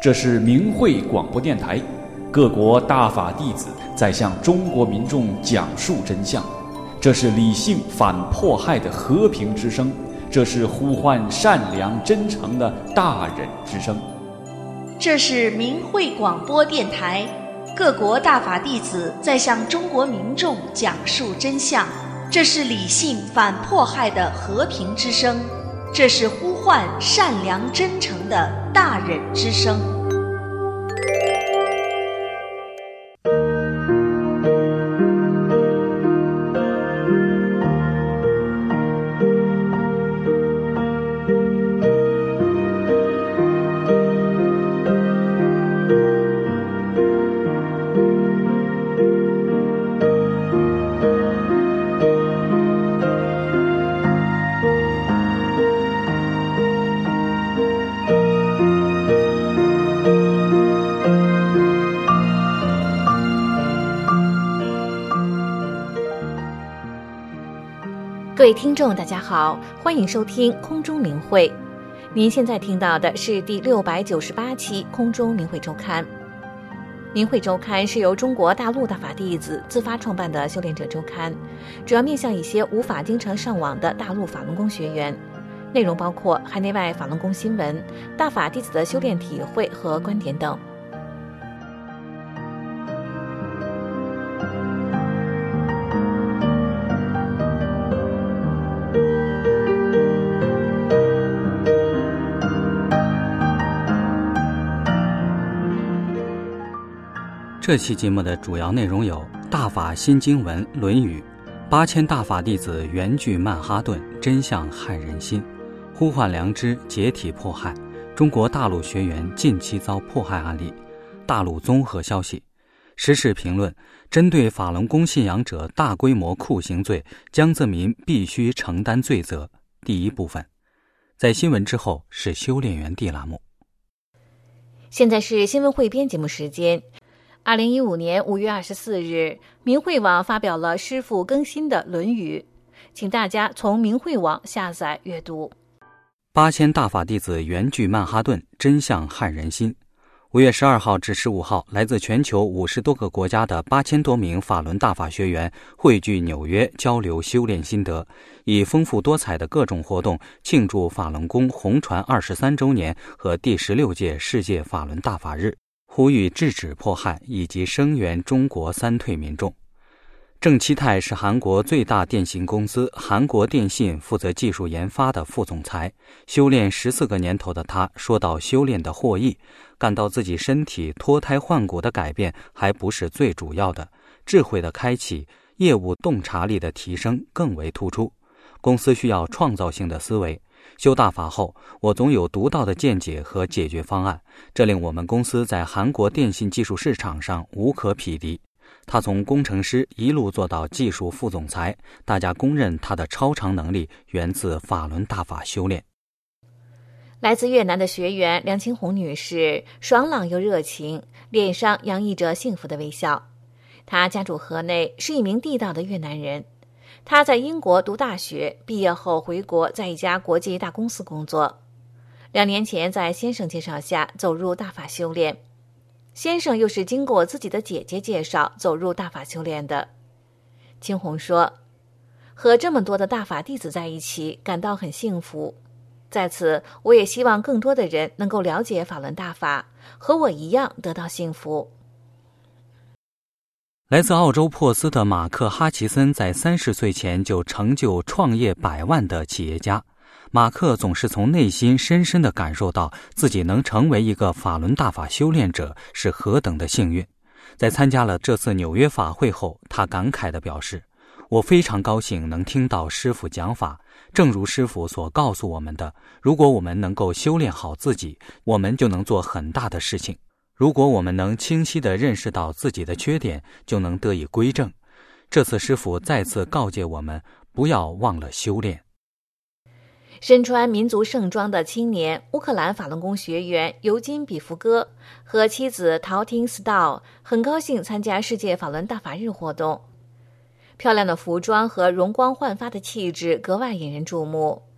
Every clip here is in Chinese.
这是明慧广播电台，各国大法弟子在向中国民众讲述真相。这是理性反迫害的和平之声，这是呼唤善良真诚的大忍之声。 这是明慧广播电台，各国大法弟子在向中国民众讲述真相。这是理性反迫害的和平之声，这是呼唤善良真诚的大忍之声。 各位听众大家好，欢迎收听空中明慧。您现在听到的是第698期空中明慧周刊。明慧周刊是由中国大陆大法弟子自发创办的修炼者周刊，主要面向一些无法经常上网的大陆法轮功学员，内容包括海内外法轮功新闻、大法弟子的修炼体会和观点等。 这期节目的主要内容有大法新经文《论语》，8000大法弟子缘聚曼哈顿，真相撼人心，呼唤良知，解体迫害，中国大陆学员近期遭迫害案例，大陆综合消息，时事评论，针对法轮功信仰者大规模酷刑罪，江泽民必须承担罪责。第一部分，在新闻之后是修炼园地栏目。 现在是新闻汇编节目时间。2015年5月24日，明慧网发表了师父更新的《论语》，请大家从明慧网下载阅读。 8000大法弟子缘聚曼哈顿，真相撼人心。5月12号至15号，来自全球50多个国家的8000多名法轮大法学员汇聚纽约，交流修炼心得，以丰富多彩的各种活动庆祝法轮功红传23周年和第16届世界法轮大法日，呼吁制止迫害以及声援中国三退民众。郑期泰是韩国最大电信公司韩国电信负责技术研发的副总裁，修炼14个年头的他说到修炼的获益，感到自己身体脱胎换骨的改变还不是最主要的，智慧的开启，业务洞察力的提升更为突出。公司需要创造性的思维，修大法后，我总有独到的见解和解决方案，这令我们公司在韩国电信技术市场上无可匹敌。他从工程师一路做到技术副总裁，大家公认他的超常能力源自法轮大法修炼。 来自越南的学员梁清红女士爽朗又热情，脸上洋溢着幸福的微笑。她家住河内，是一名地道的越南人。她在英国读大学，毕业后回国，在一家国际大公司工作。2年前在先生介绍下走入大法修炼，先生又是经过自己的姐姐介绍走入大法修炼的。青红说，和这么多的大法弟子在一起，感到很幸福。在此，我也希望更多的人能够了解法轮大法，和我一样得到幸福。 来自澳洲珀斯的马克·哈奇森在30岁前就成就创业100万的企业家。马克总是从内心深深地感受到自己能成为一个法轮大法修炼者是何等的幸运。在参加了这次纽约法会后，他感慨地表示，我非常高兴能听到师父讲法，正如师父所告诉我们的，如果我们能够修炼好自己，我们就能做很大的事情。如果我们能清晰地认识到自己的缺点，就能得以归正。这次师父再次告诫我们，不要忘了修炼。 身穿民族盛装的青年乌克兰法轮功学员尤金比夫哥和妻子陶汀斯道很高兴参加世界法轮大法日活动。漂亮的服装和容光焕发的气质格外引人注目。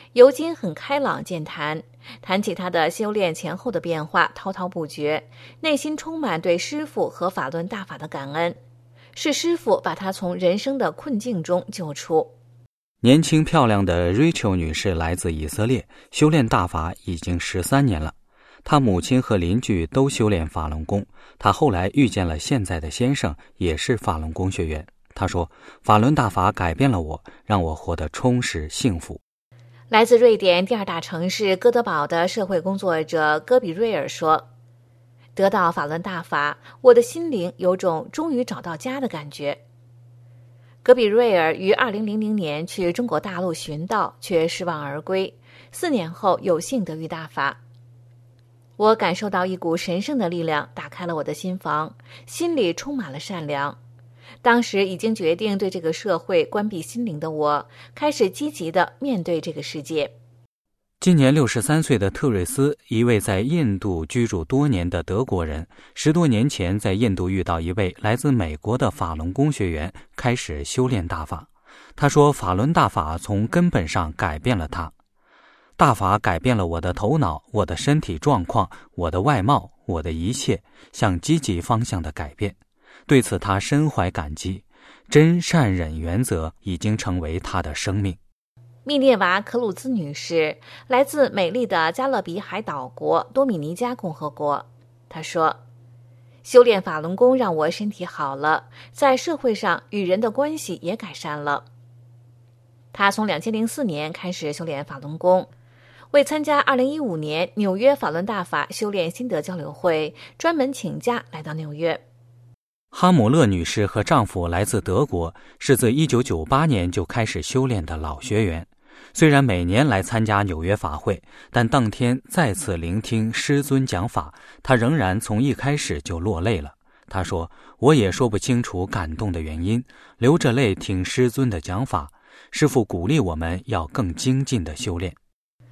尤金很开朗健谈，谈起他的修炼前后的变化滔滔不绝，内心充满对师父和法轮大法的感恩，是师父把他从人生的困境中救出。 年轻漂亮的 Rachel 女士来自以色列，修炼大法已经13年了。她母亲和邻居都修炼法轮功，她后来遇见了现在的先生，也是法轮功学员。她说，法轮大法改变了我，让我活得充实幸福。 来自瑞典第2大城市哥德堡的社会工作者戈比瑞尔说，得到法轮大法，我的心灵有种终于找到家的感觉。戈比瑞尔于2000年去中国大陆寻道，却失望而归，4年后有幸得遇大法。我感受到一股神圣的力量打开了我的心房，心里充满了善良。当时已经决定对这个社会关闭心灵的我，开始积极地面对这个世界。 今年63岁的特瑞斯，一位在印度居住多年的德国人，10多年前在印度遇到一位来自美国的法轮功学员，开始修炼大法。他说，法轮大法从根本上改变了他。大法改变了我的头脑，我的身体状况，我的外貌，我的一切，向积极方向的改变。对此他深怀感激，真善忍原则已经成为他的生命。 密涅瓦·可鲁兹女士来自美丽的加勒比海岛国多米尼加共和国。她说，修炼法轮功让我身体好了，在社会上与人的关系也改善了。她从2004年开始修炼法轮功，为参加2015年纽约法轮大法修炼心得交流会，专门请假来到纽约。 哈姆勒女士和丈夫来自德国，是自1998年就开始修炼的老学员。虽然每年来参加纽约法会，但当天再次聆听师尊讲法，她仍然从一开始就落泪了。她说，我也说不清楚感动的原因，流着泪听师尊的讲法，师父鼓励我们要更精进的修炼。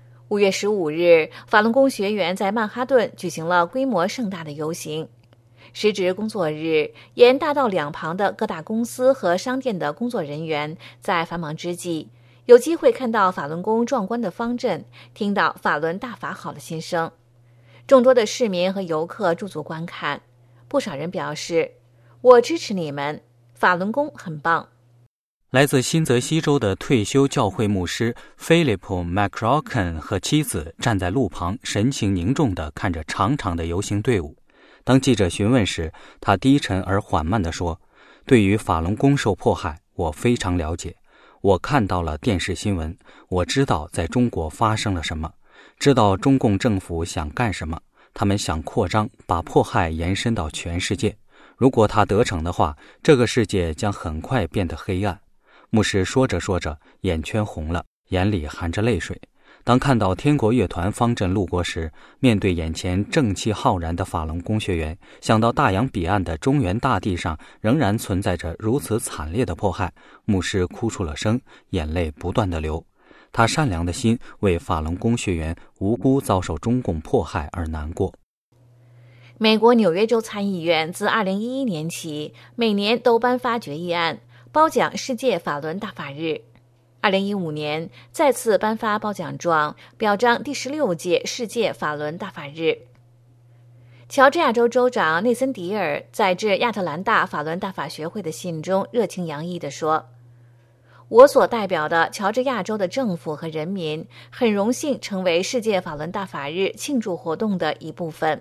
5月15日，法轮功学员在曼哈顿举行了规模盛大的游行。时值工作日，沿大道两旁的各大公司和商店的工作人员在繁忙之际，有机会看到法轮功壮观的方阵，听到法轮大法好的心声。众多的市民和游客驻足观看，不少人表示，我支持你们，法轮功很棒。 来自新泽西州的退休教会牧师 Philip McCracken 和妻子站在路旁，神情凝重地看着长长的游行队伍。当记者询问时，他低沉而缓慢地说，对于法轮功受迫害，我非常了解。我看到了电视新闻，我知道在中国发生了什么，知道中共政府想干什么，他们想扩张，把迫害延伸到全世界。如果他得逞的话，这个世界将很快变得黑暗。牧师说着说着，眼圈红了，眼里含着泪水。当看到天国乐团方阵路过时，面对眼前正气浩然的法轮功学员，想到大洋彼岸的中原大地上仍然存在着如此惨烈的迫害，牧师哭出了声，眼泪不断地流。他善良的心为法轮功学员无辜遭受中共迫害而难过。 美国纽约州参议院自2011年起，每年都颁发决议案，褒奖世界法轮大法日。2015年再次颁发褒奖状，表彰第16届世界法轮大法日。乔治亚州州长内森·迪尔在致亚特兰大法轮大法学会的信中热情洋溢地说，我所代表的乔治亚州的政府和人民很荣幸成为世界法轮大法日庆祝活动的一部分。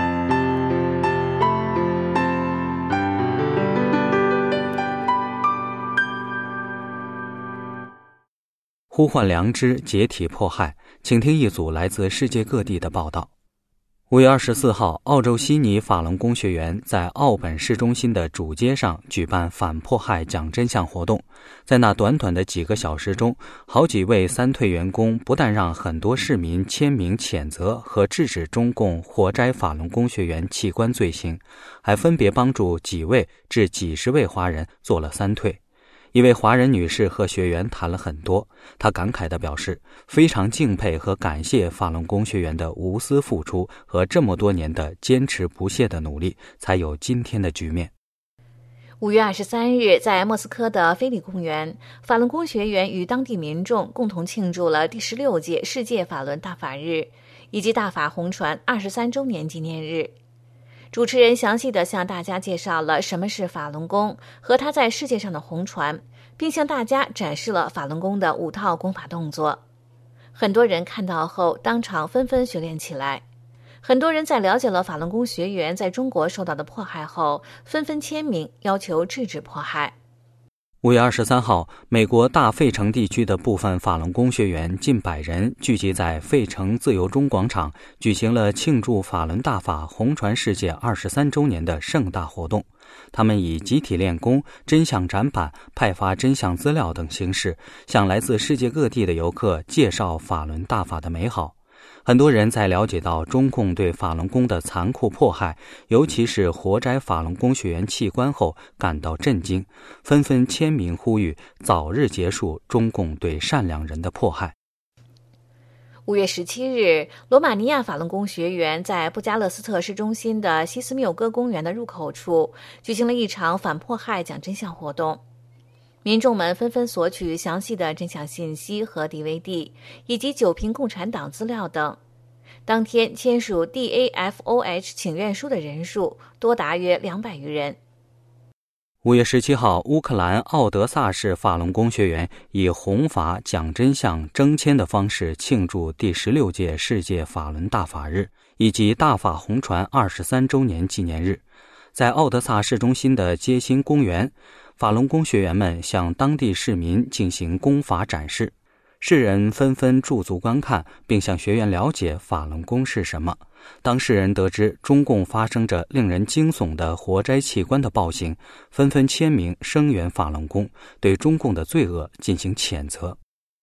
呼唤良知，解体迫害，请听一组来自世界各地的报道。5月24号，澳洲悉尼法轮功学员在澳本市中心的主街上举办反迫害讲真相活动。在那短短的几个小时中，好几位三退员工不但让很多市民签名谴责和制止中共活摘法轮功学员器官罪行，还分别帮助几位至几十位华人做了三退。一位华人女士和学员谈了很多，她感慨地表示，非常敬佩和感谢法轮功学员的无私付出和这么多年的坚持不懈的努力，才有今天的局面。 5月23日，在莫斯科的菲里公园，法轮功学员与当地民众共同庆祝了第16届世界法轮大法日以及大法红传23周年纪念日。主持人详细地向大家介绍了什么是法轮功和它在世界上的红传，并向大家展示了法轮功的5套功法动作。很多人看到后当场纷纷学练起来。很多人在了解了法轮功学员在中国受到的迫害后，纷纷签名要求制止迫害。 5月23号，美国大费城地区的部分法轮功学员近100人聚集在费城自由中广场，举行了庆祝法轮大法红传世界23周年的盛大活动。他们以集体练功、真相展板、派发真相资料等形式，向来自世界各地的游客介绍法轮大法的美好。很多人在了解到中共对法轮功的残酷迫害，尤其是活摘法轮功学员器官后感到震惊，纷纷签名呼吁早日结束中共对善良人的迫害。 5月17日，罗马尼亚法轮功学员在布加勒斯特市中心的西斯缪戈公园的入口处举行了一场反迫害讲真相活动。民众们纷纷索取详细的真相信息和 DVD， 以及9瓶共产党资料等。当天签署 DAFOH 请愿书的人数多达约200余人。 5月17号，乌克兰奥德萨市法轮功学员以弘法讲真相征签的方式庆祝第16届世界法轮大法日以及大法红传23周年纪念日。在奥德萨市中心的街心公园，法轮功学员们向当地市民进行功法展示，世人纷纷驻足观看，并向学员了解法轮功是什么。当世人得知中共发生着令人惊悚的活摘器官的暴行，纷纷签名声援法轮功，对中共的罪恶进行谴责。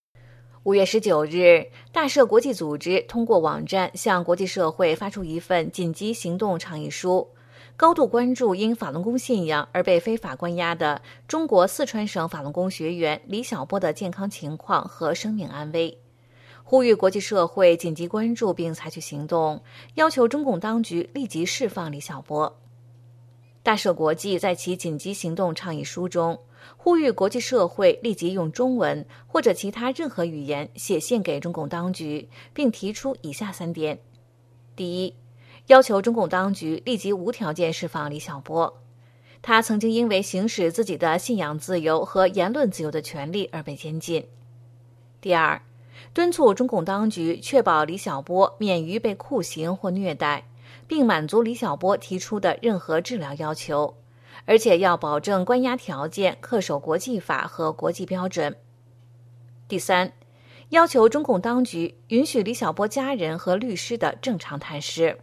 5月19日，大赦国际组织通过网站向国际社会发出一份紧急行动倡议书，高度关注因法轮功信仰而被非法关押的中国四川省法轮功学员李小波的健康情况和生命安危，呼吁国际社会紧急关注并采取行动，要求中共当局立即释放李小波。大赦国际在其紧急行动倡议书中，呼吁国际社会立即用中文或者其他任何语言写信给中共当局，并提出以下3点：第一，要求中共当局立即无条件释放李小波，他曾经因为行使自己的信仰自由和言论自由的权利而被监禁。第二，敦促中共当局确保李小波免于被酷刑或虐待，并满足李小波提出的任何治疗要求，而且要保证关押条件恪守国际法和国际标准。第三，要求中共当局允许李小波家人和律师的正常探视。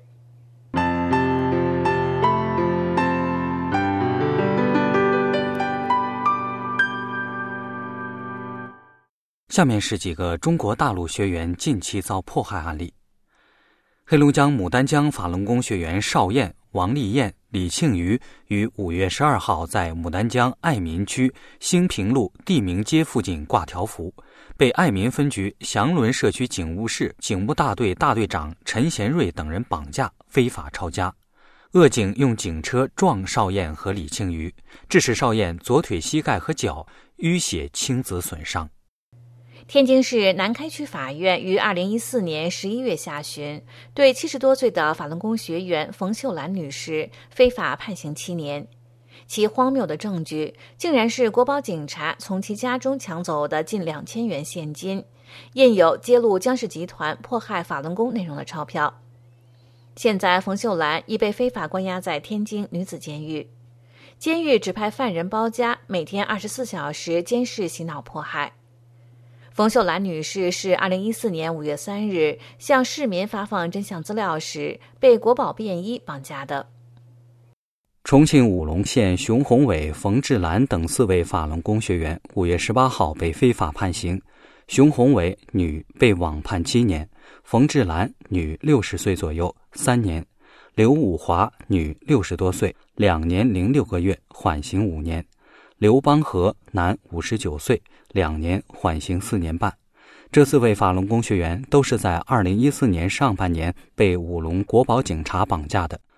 下面是几个中国大陆学员近期遭迫害案例。黑龙江牡丹江法轮功学员邵燕、王丽燕、李庆瑜于5月12号在牡丹江爱民区兴平路地名街附近挂条幅，被爱民分局祥伦社区警务室警务大队大队长陈贤瑞等人绑架，非法抄家。恶警用警车撞邵燕和李庆瑜，致使邵燕左腿膝盖和脚淤血青紫损伤。 天津市南开区法院于2014年11月下旬对70多岁的法轮功学员冯秀兰女士非法判刑7年。其荒谬的证据竟然是国保警察从其家中抢走的近2000元现金，印有揭露江氏集团迫害法轮功内容的钞票。现在冯秀兰已被非法关押在天津女子监狱，监狱指派犯人包家，每天24小时监视洗脑迫害。冯秀兰女士是2014年5月3日向市民发放真相资料时被国保便衣绑架的。 重庆武隆县熊宏伟、冯志兰等4位法轮功学员5月18号被非法判刑。熊宏伟女被网判7年，冯志兰女60岁左右3年，刘武华女60多岁2年06个月，缓刑5年。刘邦和男59岁2年，缓刑4年半。这4位法轮功学员都是在2014年上半年被武隆国保警察绑架的。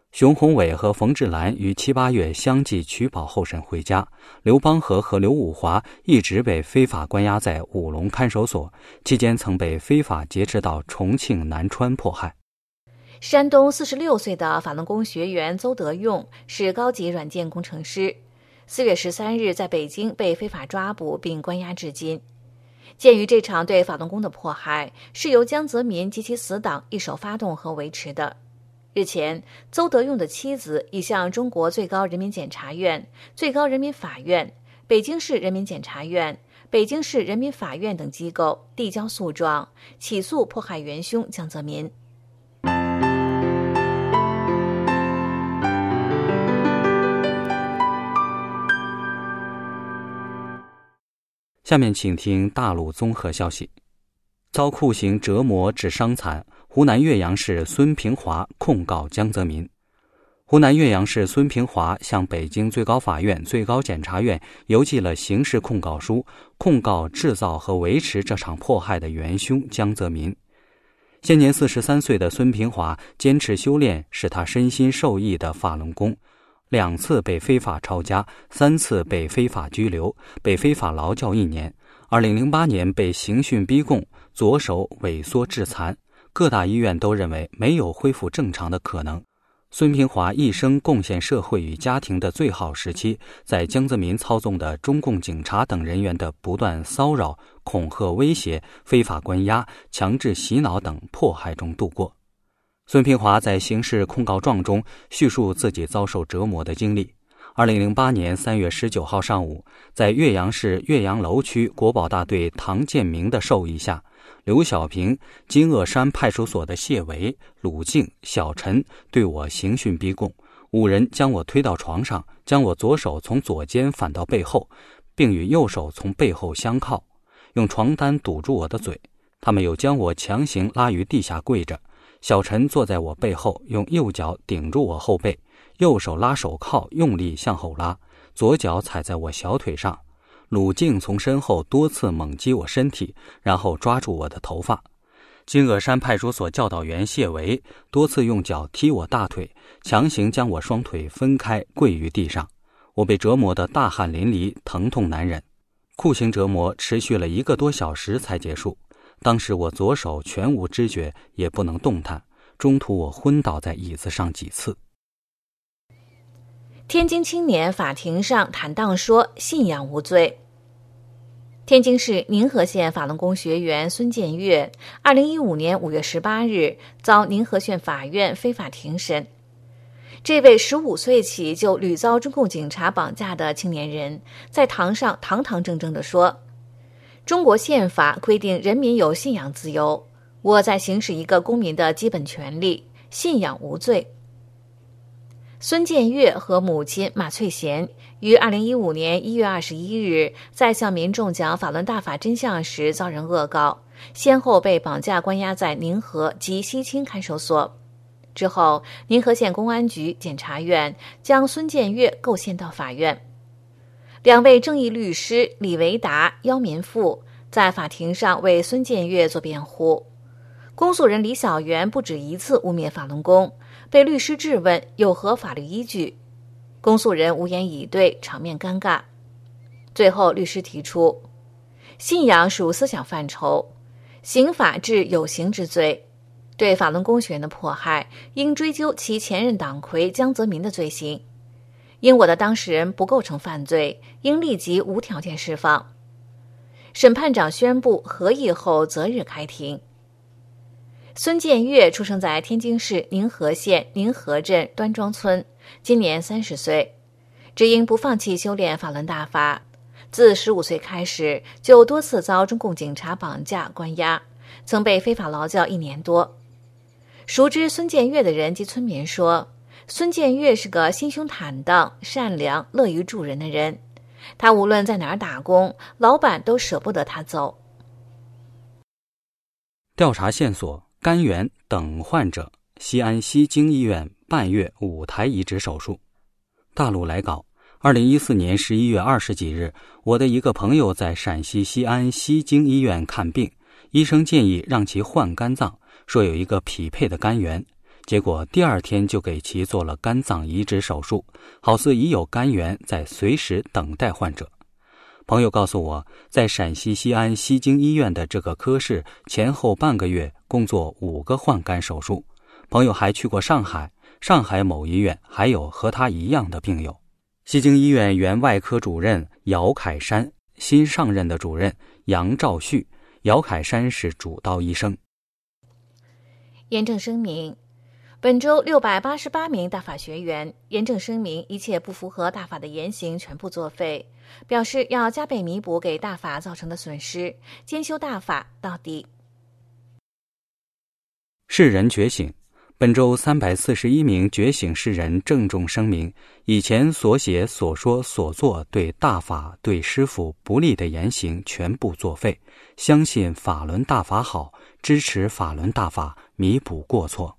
熊宏伟和冯志兰于7、8月相继取保候审回家，刘邦和刘武华一直被非法关押在武隆看守所，期间曾被非法劫持到重庆南川迫害。 山东46岁的法轮功学员邹德用是高级软件工程师，4月13日在北京被非法抓捕并关押至今。鉴于这场对法轮功的迫害是由江泽民及其死党一手发动和维持的，日前，邹德用的妻子已向中国最高人民检察院、最高人民法院、北京市人民检察院、北京市人民法院等机构递交诉状，起诉迫害元凶江泽民。 下面请听大陆综合消息。遭酷刑折磨致伤残，湖南岳阳市孙平华控告江泽民。湖南岳阳市孙平华向北京最高法院、最高检察院邮寄了刑事控告书，控告制造和维持这场迫害的元凶江泽民。现年43岁的孙平华坚持修炼使他身心受益的法轮功，2次被非法抄家，3次被非法拘留，被非法劳教1年。2008年被刑讯逼供，左手萎缩致残，各大医院都认为没有恢复正常的可能。孙平华一生贡献社会与家庭的最好时期，在江泽民操纵的中共警察等人员的不断骚扰、恐吓、威胁、非法关押、强制洗脑等迫害中度过。孙平华在刑事控告状中叙述自己遭受折磨的经历。2008年3月19号上午，在岳阳市岳阳楼区国保大队唐建明的授意下，刘小平、金鄂山派出所的谢维、鲁静、小陈对我刑讯逼供，5人将我推到床上，将我左手从左肩反到背后，并与右手从背后相靠，用床单堵住我的嘴。他们又将我强行拉于地下跪着，小陈坐在我背后，用右脚顶住我后背，右手拉手铐，用力向后拉，左脚踩在我小腿上。鲁静从身后多次猛击我身体，然后抓住我的头发。金鄂山派出所教导员谢维多次用脚踢我大腿，强行将我双腿分开，跪于地上。我被折磨得大汗淋漓，疼痛难忍。酷刑折磨持续了1个多小时才结束。当时我左手全无知觉，也不能动弹，中途我昏倒在椅子上几次。 天津青年法庭上坦荡说信仰无罪。天津市宁河县法轮功学员孙建岳2015年5月18日遭宁河县法院非法庭审。这位15岁起就屡遭中共警察绑架的青年人在堂上堂堂正正地说，中国宪法规定人民有信仰自由，我在行使一个公民的基本权利，信仰无罪。孙建岳和母亲马翠贤于2015年1月21日在向民众讲法轮大法真相时遭人恶告，先后被绑架关押在宁河及西青看守所。之后，宁河县公安局、检察院将孙建岳构陷到法院。2位正义律师李维达、姚民富在法庭上为孙建岳做辩护。公诉人李小元不止1次污蔑法轮功，被律师质问有何法律依据，公诉人无言以对，场面尴尬。最后律师提出，信仰属思想范畴，刑法治有形之罪，对法轮功学员的迫害应追究其前任党魁江泽民的罪行，因我的当事人不构成犯罪，应立即无条件释放。审判长宣布合议后择日开庭。孙建岳出生在天津市宁河县宁河镇端庄村，今年30岁，只因不放弃修炼法轮大法，自15岁开始就多次遭中共警察绑架关押，曾被非法劳教1年多。熟知孙建岳的人及村民说，孙建岳是个心胸坦荡、善良、乐于助人的人，他无论在哪儿打工，老板都舍不得他走。 调查线索，肝源等患者西安西京医院半月5台移植手术。大陆来稿，2014年11月20几日，我的一个朋友在陕西西安西京医院看病，医生建议让其换肝脏，说有一个匹配的肝源。 结果第2天就给其做了肝脏移植手术，好似已有肝源，在随时等待患者。朋友告诉我，在陕西西安西京医院的这个科室前后半个月工作5个换肝手术。朋友还去过上海，上海某医院还有和他一样的病友。西京医院原外科主任姚凯山，新上任的主任杨兆旭。姚凯山是主刀医生。 严正声明，本周688名大法学员严正声明一切不符合大法的言行全部作废，表示要加倍弥补给大法造成的损失，坚修大法到底。 世人觉醒，本周341名觉醒世人郑重声明，以前所写所说所做对大法对师父不利的言行全部作废，相信法轮大法好，支持法轮大法，弥补过错。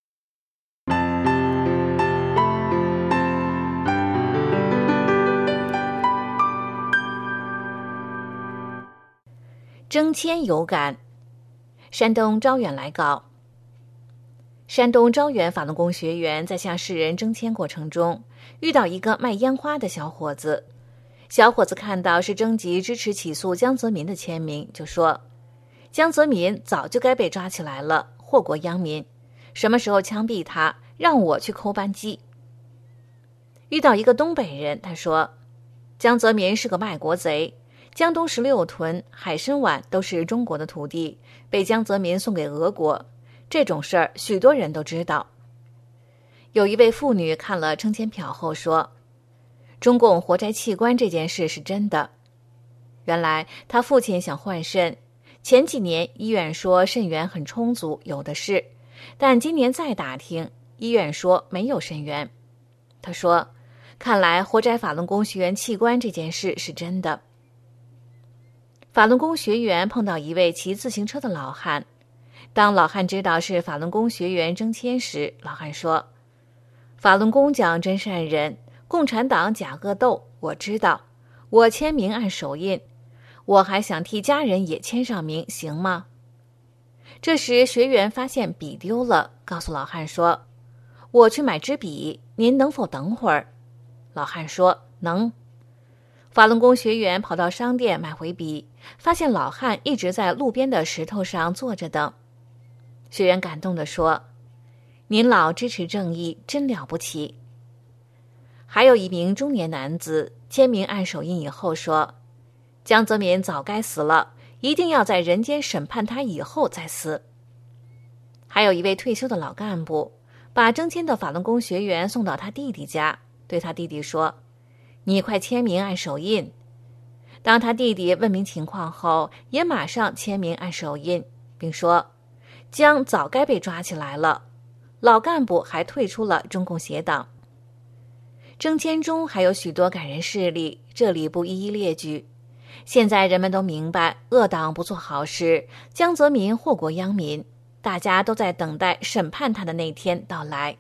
征签有感，山东招远来稿。山东招远法轮功学员在向世人征签过程中，遇到一个卖烟花的小伙子。小伙子看到是征集支持起诉江泽民的签名，就说：“江泽民早就该被抓起来了，祸国殃民。什么时候枪毙他，让我去扣扳机。”遇到一个东北人，他说：“江泽民是个卖国贼，江东16屯、海参崴都是中国的土地，被江泽民送给俄国。这种事儿许多人都知道。”有一位妇女看了征签表后说：“中共活摘器官这件事是真的。”原来他父亲想换肾，前几年医院说肾源很充足，有的是，但今年再打听，医院说没有肾源。他说：“看来活摘法轮功学员器官这件事是真的。”法轮功学员碰到一位骑自行车的老汉，当老汉知道是法轮功学员征签时，老汉说：“法轮功讲真善忍，共产党假恶斗，我知道，我签名按手印，我还想替家人也签上名，行吗？”这时学员发现笔丢了，告诉老汉说：“我去买支笔，您能否等会儿？”老汉说：“能。”法轮功学员跑到商店买回笔，发现老汉一直在路边的石头上坐着等。学员感动地说：“您老支持正义，真了不起。”还有一名中年男子签名按手印以后说：“江泽民早该死了，一定要在人间审判他以后再死。”还有一位退休的老干部，把征签的法轮功学员送到他弟弟家，对他弟弟说：“你快签名按手印。”当他弟弟问明情况后，也马上签名按手印，并说：“江早该被抓起来了。”老干部还退出了中共协党。征签中还有许多感人事例，这里不一一列举。现在人们都明白，恶党不做好事，江泽民祸国殃民，大家都在等待审判他的那天到来。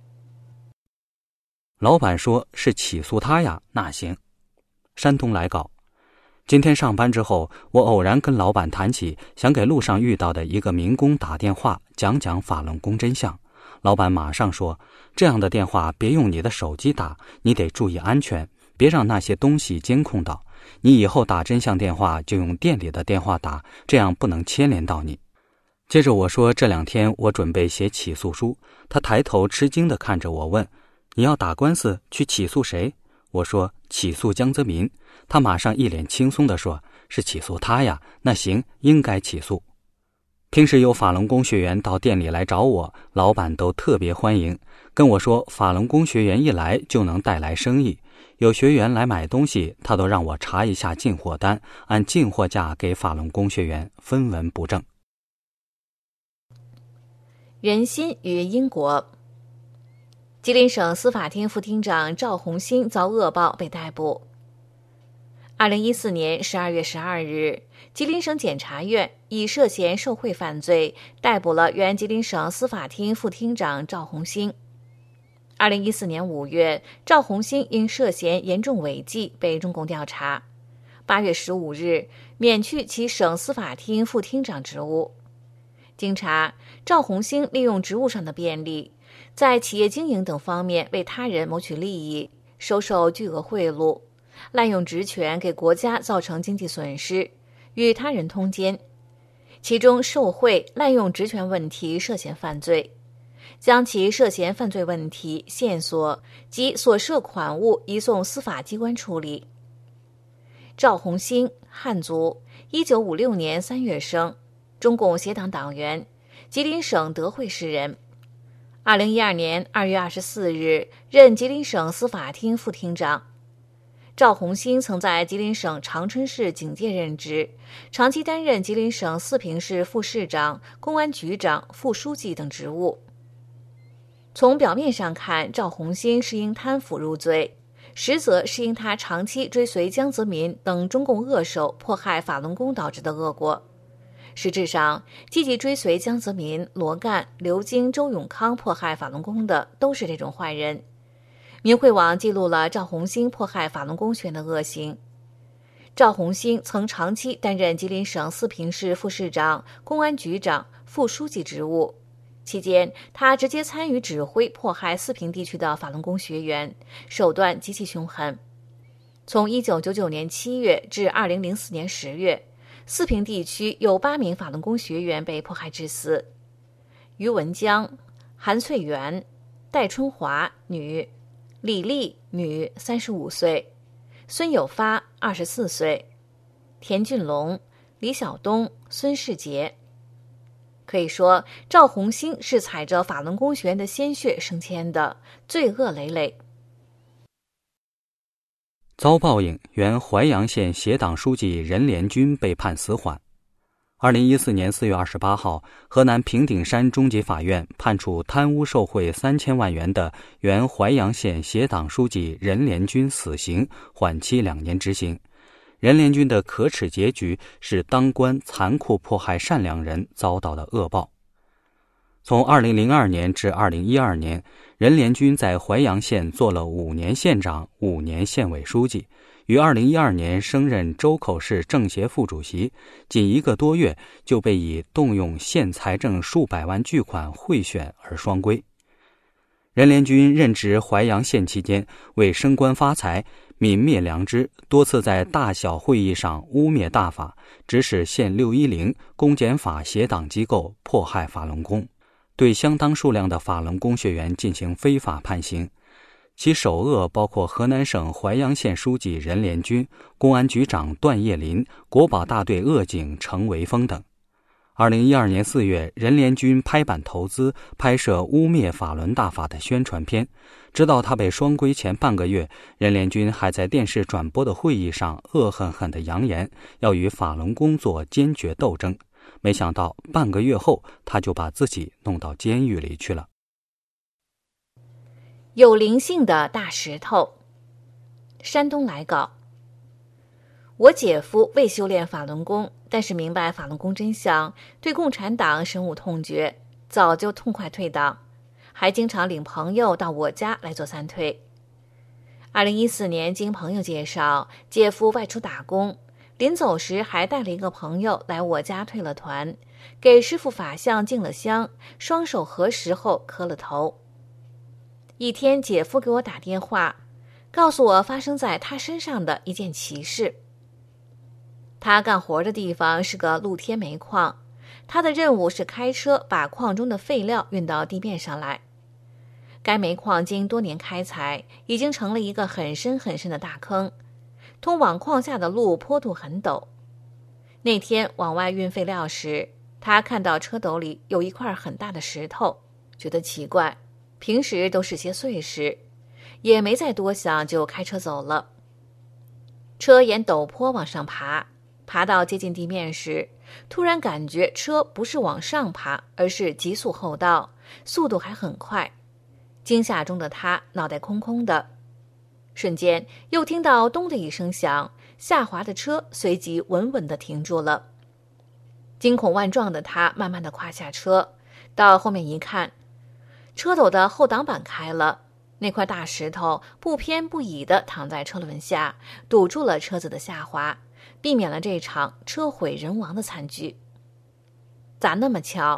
老板说是起诉他呀，那行。山东来稿，今天上班之后，我偶然跟老板谈起，想给路上遇到的一个民工打电话，讲讲法轮功真相。老板马上说，这样的电话别用你的手机打，你得注意安全，别让那些东西监控到。你以后打真相电话就用店里的电话打，这样不能牵连到你。接着我说，这2天我准备写起诉书。他抬头吃惊地看着我问，你要打官司去起诉谁？我说起诉江泽民。他马上一脸轻松地说，是起诉他呀，那行，应该起诉。平时有法轮功学员到店里来找我，老板都特别欢迎，跟我说法轮功学员一来就能带来生意。有学员来买东西，他都让我查一下进货单，按进货价给法轮功学员，分文不挣。 人心与因果。吉林省司法厅副厅长赵红星遭恶报被逮捕。2014年12月12日，吉林省检察院以涉嫌受贿犯罪逮捕了原吉林省司法厅副厅长赵红星。2014年5月，赵红星因涉嫌严重违纪被中共调查。8月15日，免去其省司法厅副厅长职务。 经查，赵红星利用职务上的便利，在企业经营等方面为他人谋取利益，收受巨额贿赂，滥用职权给国家造成经济损失，与他人通奸。其中受贿、滥用职权问题涉嫌犯罪，将其涉嫌犯罪问题、线索及所涉款物移送司法机关处理。赵红星，汉族，1956年3月生，中共协党党员，吉林省德惠市人。2012年2月24日任吉林省司法厅副厅长。赵红星曾在吉林省长春市警界任职，长期担任吉林省四平市副市长、公安局长、副书记等职务。从表面上看，赵红星是因贪腐入罪，实则是因他长期追随江泽民等中共恶手迫害法轮功导致的恶果。实质上，积极追随江泽民、罗干、刘京、周永康迫害法轮功的都是这种坏人。明慧网记录了赵红星迫害法轮功学员的恶行。赵红星曾长期担任吉林省四平市副市长、公安局长、副书记职务，期间他直接参与指挥迫害四平地区的法轮功学员，手段极其凶狠。从1999年7月至2004年10月，四平地区有8名法轮功学员被迫害致死。于文江、韩翠媛、戴春华女、李丽女35岁，孙有发24岁，田俊龙、李晓东、孙世杰。可以说，赵红星是踩着法轮功学员的鲜血升迁的，罪恶累累。 遭报应，原淮阳县协党书记任连军被判死缓。2014年4月28号，河南平顶山中级法院判处贪污受贿3000万元的原淮阳县协党书记任连军死刑，缓期2年执行。任连军的可耻结局是当官残酷迫害善良人遭到的恶报。从2002年至2012年，任连军在淮阳县做了5年县长、5年县委书记，于2012年升任周口市政协副主席，仅1个多月就被以动用县财政数百万巨款贿选而双规。任连军任职淮阳县期间，为升官发财、泯灭良知，多次在大小会议上污蔑大法，指使县610、公检法协党机构迫害法轮功，对相当数量的法轮功学员进行非法判刑。其首恶包括河南省淮阳县书记任连军、公安局长段叶林、国保大队恶警程维峰等。2012年4月，任连军拍板投资拍摄污蔑法轮大法的宣传片，直到他被双规前半个月，任连军还在电视转播的会议上恶狠狠地扬言要与法轮功做坚决斗争。没想到半个月后，他就把自己弄到监狱里去了。 有灵性的大石头。山东来稿。我姐夫未修炼法轮功，但是明白法轮功真相，对共产党深恶痛绝，早就痛快退党，还经常领朋友到我家来做3退。2014年，经朋友介绍，姐夫外出打工，临走时还带了一个朋友来我家退了团，给师父法像敬了香，双手合十后磕了头。一天，姐夫给我打电话，告诉我发生在他身上的一件奇事。他干活的地方是个露天煤矿，他的任务是开车把矿中的废料运到地面上来。该煤矿经多年开采，已经成了一个很深很深的大坑，通往矿下的路坡度很陡。那天往外运废料时，他看到车斗里有一块很大的石头，觉得奇怪，平时都是些碎石，也没再多想，就开车走了。车沿陡坡往上爬，爬到接近地面时，突然感觉车不是往上爬，而是急速后倒，速度还很快。惊吓中的他脑袋空空的，瞬间又听到咚的一声响，下滑的车随即稳稳地停住了。惊恐万状的他慢慢地跨下车，到后面一看，车斗的后挡板开了，那块大石头不偏不倚地躺在车轮下，堵住了车子的下滑，避免了这场车毁人亡的惨剧。咋那么巧，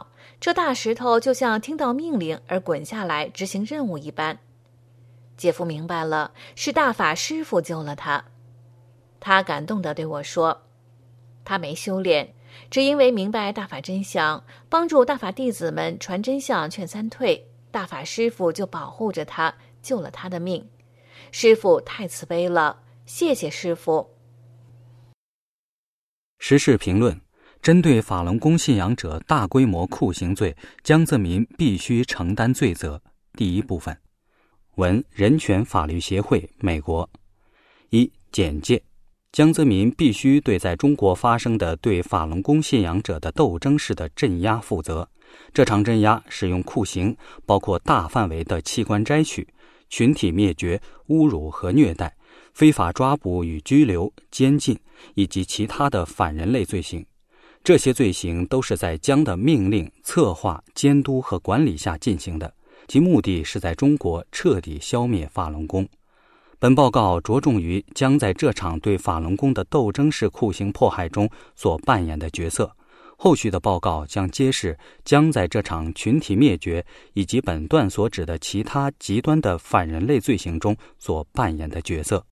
这大石头就像听到命令而滚下来执行任务一般。姐夫明白了，是大法师父救了他。他感动地对我说，他没修炼，只因为明白大法真相，帮助大法弟子们传真相劝三退，大法师父就保护着他，救了他的命。师父太慈悲了，谢谢师父。 时事评论：针对法轮功信仰者大规模酷刑罪，江泽民必须承担罪责。第一部分。文：人权法律协会，美国。一、简介：江泽民必须对在中国发生的对法轮功信仰者的斗争式的镇压负责。这场镇压使用酷刑，包括大范围的器官摘取、群体灭绝、侮辱和虐待、非法抓捕与拘留、监禁以及其他的反人类罪行。这些罪行都是在江的命令、策划、监督和管理下进行的，其目的是在中国彻底消灭法轮功。本报告着重于江在这场对法轮功的斗争式酷刑迫害中所扮演的角色，后续的报告将揭示江在这场群体灭绝以及本段所指的其他极端的反人类罪行中所扮演的角色。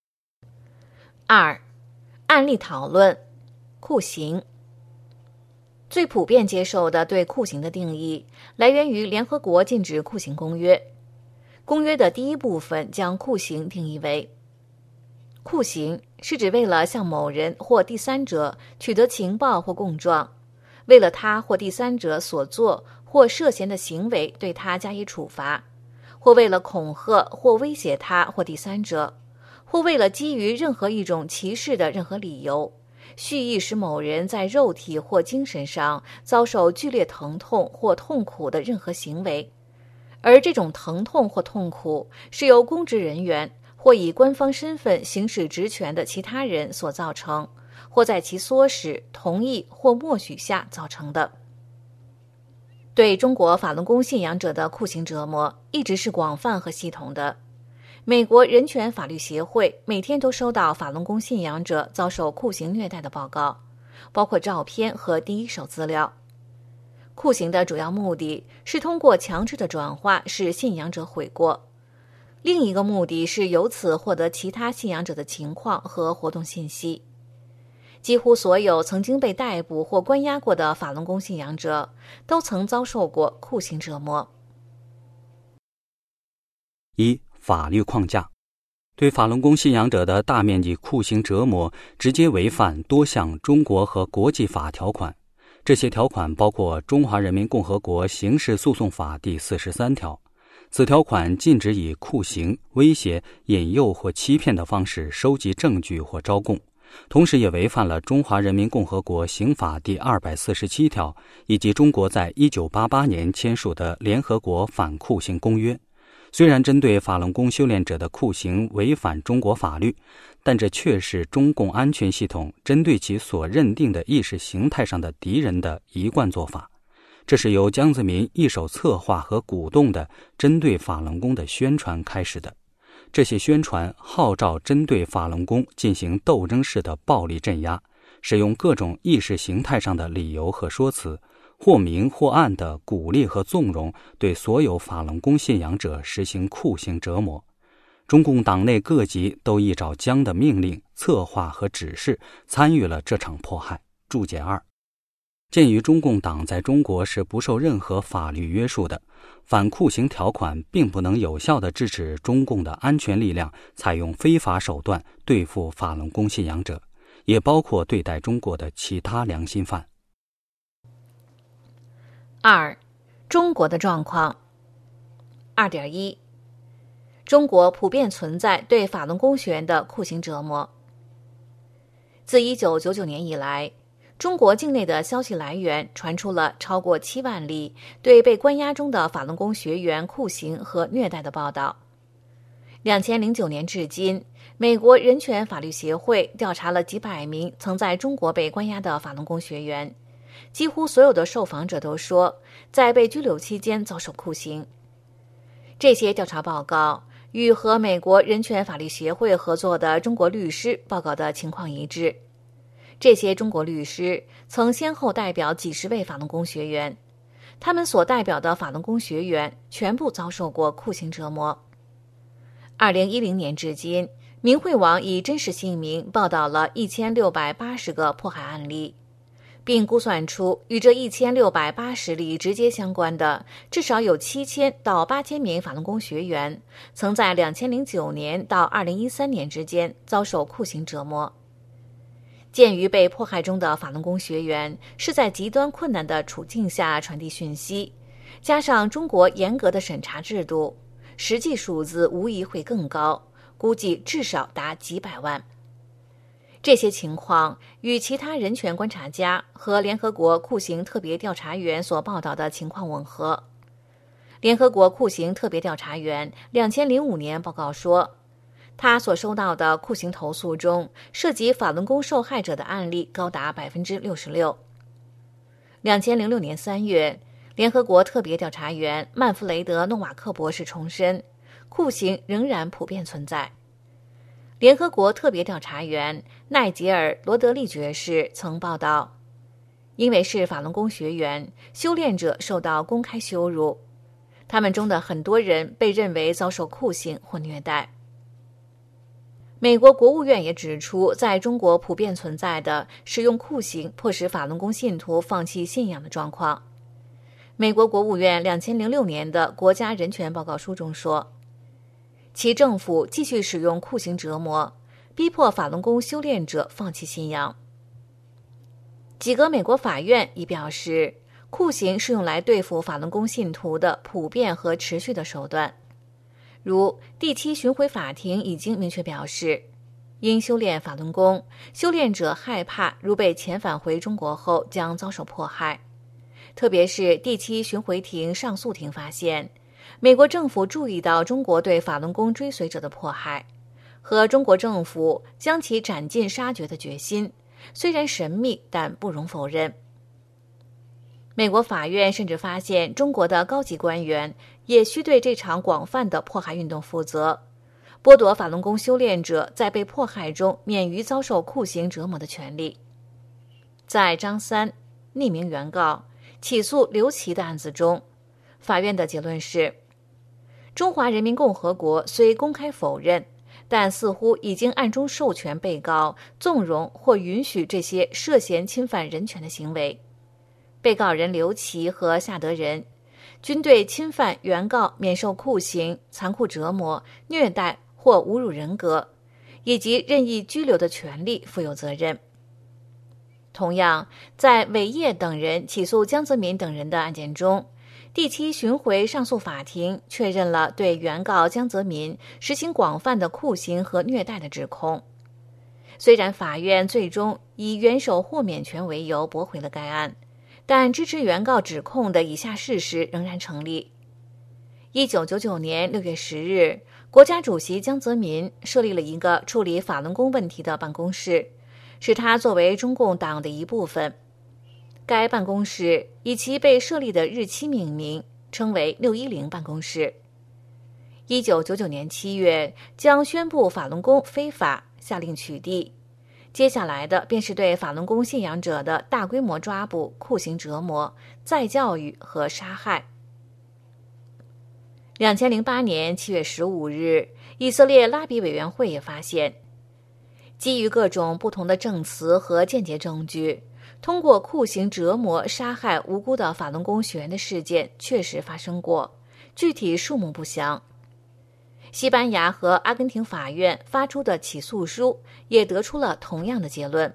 2. 案例讨论：酷刑。最普遍接受的对酷刑的定义来源于联合国禁止酷刑公约。公约的第一部分将酷刑定义为：酷刑是指为了向某人或第三者取得情报或供状，为了他或第三者所做或涉嫌的行为对他加以处罚，或为了恐吓或威胁他或第三者，或为了基于任何一种歧视的任何理由，蓄意使某人在肉体或精神上遭受剧烈疼痛或痛苦的任何行为，而这种疼痛或痛苦是由公职人员或以官方身份行使职权的其他人所造成，或在其唆使、同意或默许下造成的。对中国法轮功信仰者的酷刑折磨一直是广泛和系统的。美国人权法律协会每天都收到法轮功信仰者遭受酷刑虐待的报告，包括照片和第一手资料。酷刑的主要目的是通过强制的转化使信仰者悔过，另一个目的是由此获得其他信仰者的情况和活动信息。几乎所有曾经被逮捕或关押过的法轮功信仰者都曾遭受过酷刑折磨。 一、法律框架。对法轮功信仰者的大面积酷刑折磨直接违反多项中国和国际法条款，这些条款包括《中华人民共和国刑事诉讼法》第43条。此条款禁止以酷刑、威胁、引诱或欺骗的方式收集证据或招供，同时也违反了《中华人民共和国刑法》第247条以及中国在1988年签署的联合国反酷刑公约。虽然针对法轮功修炼者的酷刑违反中国法律，但这却是中共安全系统针对其所认定的意识形态上的敌人的一贯做法。这是由江泽民一手策划和鼓动的针对法轮功的宣传开始的。这些宣传号召针对法轮功进行斗争式的暴力镇压，使用各种意识形态上的理由和说辞，或明或暗地鼓励和纵容对所有法轮功信仰者实行酷刑折磨。中共党内各级都依照江的命令、策划和指示参与了这场迫害。注解2：鉴于中共党在中国是不受任何法律约束的，反酷刑条款并不能有效地制止中共的安全力量采用非法手段对付法轮功信仰者，也包括对待中国的其他良心犯。 2. 中国的状况。 2.1 中国普遍存在对法轮功学员的酷刑折磨。自1999年以来，中国境内的消息来源传出了超过7万例对被关押中的法轮功学员酷刑和虐待的报道。2009年至今，美国人权法律协会调查了几百名曾在中国被关押的法轮功学员，几乎所有的受访者都说在被拘留期间遭受酷刑。这些调查报告与和美国人权法律协会合作的中国律师报告的情况一致。这些中国律师曾先后代表几十位法轮功学员， 他们所代表的法轮功学员全部遭受过酷刑折磨。2010年至今，明慧网以真实姓名报道了1680个迫害案例，并估算出与这1680例直接相关的至少有7000到8000名法轮功学员曾在2009年到2013年之间遭受酷刑折磨。鉴于被迫害中的法轮功学员是在极端困难的处境下传递讯息，加上中国严格的审查制度，实际数字无疑会更高，估计至少达几百万。这些情况与其他人权观察家和联合国酷刑特别调查员所报道的情况吻合。联合国酷刑特别调查员2005年报告说，他所收到的酷刑投诉中，涉及法轮功受害者的案例高达 66%。2006年3月，联合国特别调查员曼弗雷德·诺瓦克博士重申，酷刑仍然普遍存在。联合国特别调查员奈吉尔·罗德利爵士曾报道，因为是法轮功学员，修炼者受到公开羞辱，他们中的很多人被认为遭受酷刑或虐待。美国国务院也指出，在中国普遍存在的使用酷刑迫使法轮功信徒放弃信仰的状况。美国国务院2006年的国家人权报告书中说，其政府继续使用酷刑折磨，逼迫法轮功修炼者放弃信仰。几个美国法院已表示，酷刑是用来对付法轮功信徒的普遍和持续的手段。如第7巡回法庭已经明确表示，因修炼法轮功，修炼者害怕如被遣返回中国后将遭受迫害。特别是第7巡回庭上诉庭发现，美国政府注意到中国对法轮功追随者的迫害，和中国政府将其斩尽杀绝的决心，虽然神秘，但不容否认。美国法院甚至发现，中国的高级官员也需对这场广泛的迫害运动负责，剥夺法轮功修炼者在被迫害中免于遭受酷刑折磨的权利。在张三匿名原告起诉刘琦的案子中，法院的结论是，中华人民共和国虽公开否认，但似乎已经暗中授权被告纵容或允许这些涉嫌侵犯人权的行为。被告人刘琦和夏德仁均对侵犯原告免受酷刑、残酷折磨、虐待或侮辱人格，以及任意拘留的权利负有责任。同样，在韦烨等人起诉江泽民等人的案件中，第7巡回上诉法庭确认了对原告江泽民实行广泛的酷刑和虐待的指控。虽然法院最终以原手豁免权为由驳回了该案，但支持原告指控的以下事实仍然成立。1999年6月10日，国家主席江泽民设立了一个处理法轮功问题的办公室，使它作为中共党的一部分。该办公室以其被设立的日期命名，称为610办公室。1999年7月，将宣布法轮功非法，下令取缔。接下来的便是对法轮功信仰者的大规模抓捕、酷刑折磨、再教育和杀害。2008年7月15日，以色列拉比委员会也发现，基于各种不同的证词和间接证据，通过酷刑折磨杀害无辜的法轮功学员的事件确实发生过，具体数目不详。西班牙和阿根廷法院发出的起诉书也得出了同样的结论。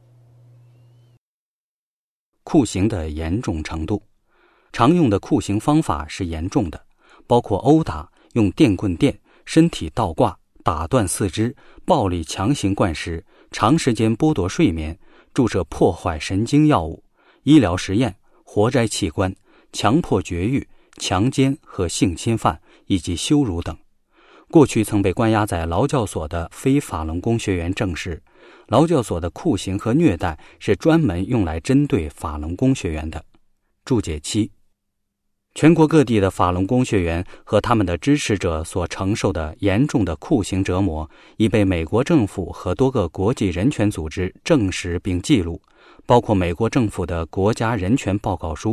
酷刑的严重程度，常用的酷刑方法是严重的，包括殴打、用电棍电、身体倒挂、打断四肢、暴力强行灌食、长时间剥夺睡眠、注射破坏神经药物、医疗实验、活摘器官、强迫绝育、强奸和性侵犯以及羞辱等。过去曾被关押在劳教所的非法轮功学员证实，劳教所的酷刑和虐待是专门用来针对法轮功学员的。注解7：全国各地的法轮功学员和他们的支持者所承受的严重的酷刑折磨，已被美国政府和多个国际人权组织证实并记录，包括美国政府的国家人权报告书、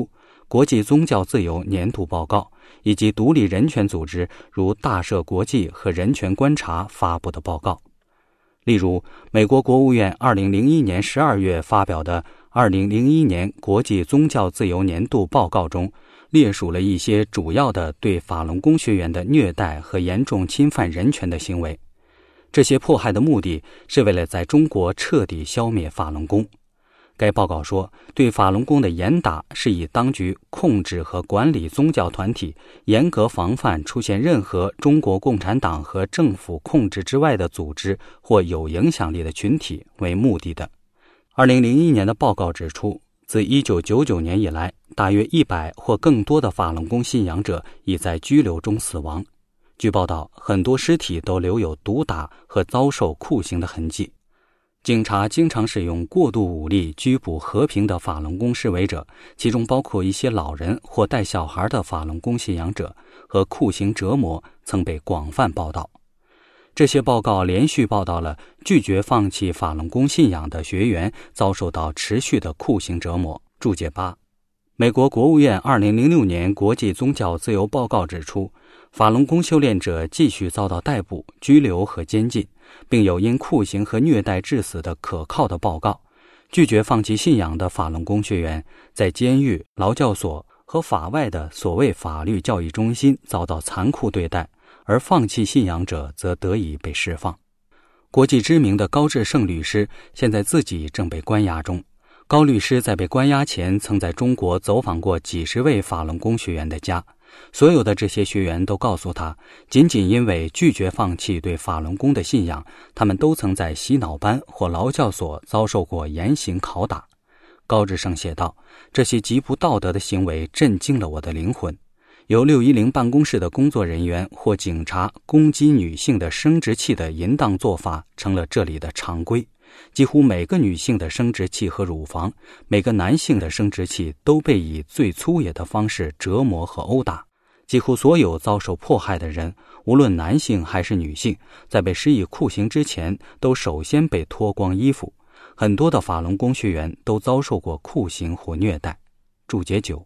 国际宗教自由年度报告，以及独立人权组织如大赦国际和人权观察发布的报告。例如，美国国务院2001年12月发表的2001年国际宗教自由年度报告中，列数了一些主要的对法轮功学员的虐待和严重侵犯人权的行为。这些迫害的目的是为了在中国彻底消灭法轮功。该报告说，对法轮功的严打是以当局控制和管理宗教团体，严格防范出现任何中国共产党和政府控制之外的组织或有影响力的群体为目的的。2001年的报告指出，自1999年以来，大约100或更多的法轮功信仰者已在拘留中死亡。据报道，很多尸体都留有毒打和遭受酷刑的痕迹。警察经常使用过度武力拘捕和平的法轮功示威者，其中包括一些老人或带小孩的法轮功信仰者，和酷刑折磨曾被广泛报道。这些报告连续报道了拒绝放弃法轮功信仰的学员遭受到持续的酷刑折磨。注解8，美国国务院2006年国际宗教自由报告指出，法轮功修炼者继续遭到逮捕、拘留和监禁，并有因酷刑和虐待致死的可靠的报告。拒绝放弃信仰的法轮功学员在监狱、劳教所和法外的所谓法律教育中心遭到残酷对待，而放弃信仰者则得以被释放。国际知名的高志胜律师现在自己正被关押中。高律师在被关押前曾在中国走访过几十位法轮功学员的家，所有的这些学员都告诉他，仅仅因为拒绝放弃对法轮功的信仰，他们都曾在洗脑班或劳教所遭受过严刑拷打。高志胜写道，这些极不道德的行为震惊了我的灵魂。由610办公室的工作人员或警察攻击女性的生殖器的淫荡做法成了这里的常规。几乎每个女性的生殖器和乳房，每个男性的生殖器都被以最粗野的方式折磨和殴打。几乎所有遭受迫害的人，无论男性还是女性，在被施以酷刑之前都首先被脱光衣服。很多的法轮功学员都遭受过酷刑或虐待。注解9。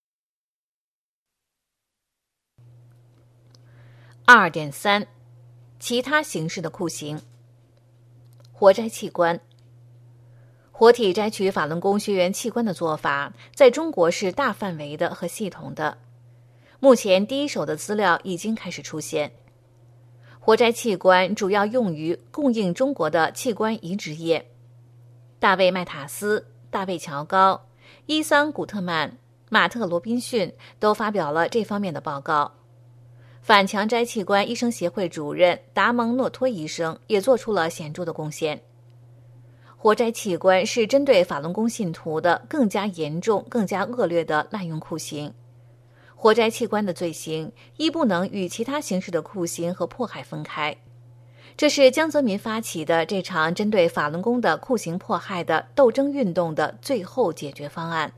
2.3 其他形式的酷刑。活摘器官。活体摘取法轮功学员器官的做法在中国是大范围的和系统的，目前第一手的资料已经开始出现。活摘器官主要用于供应中国的器官移植业。大卫·麦塔斯、大卫·乔高、伊桑·古特曼、马特·罗宾逊都发表了这方面的报告。反强摘器官医生协会主任达蒙诺托医生也做出了显著的贡献。活摘器官是针对法轮功信徒的更加严重、更加恶劣的滥用酷刑。活摘器官的罪行亦不能与其他形式的酷刑和迫害分开。这是江泽民发起的这场针对法轮功的酷刑迫害的斗争运动的最后解决方案。